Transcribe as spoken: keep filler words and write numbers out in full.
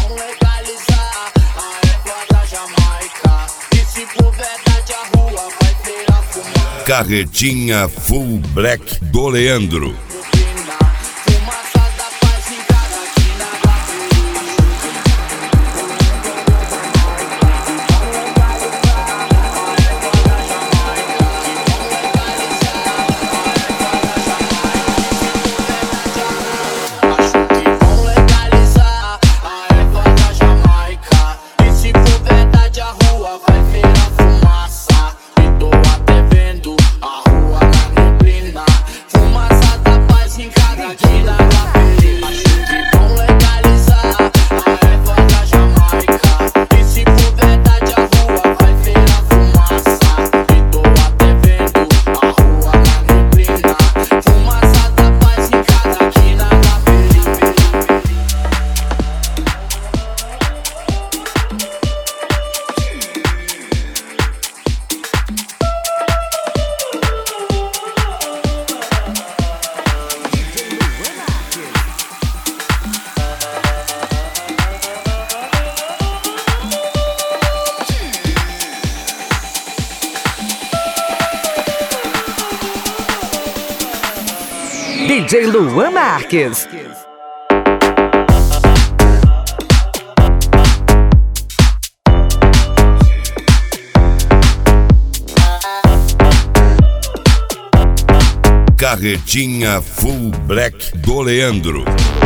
vão legalizar a erva da Jamaica. E se for verdade a rua vai virar fumaça. Carretinha Full Black do Leandro. D J Luan Marques. Carretinha Full Black do Leandro.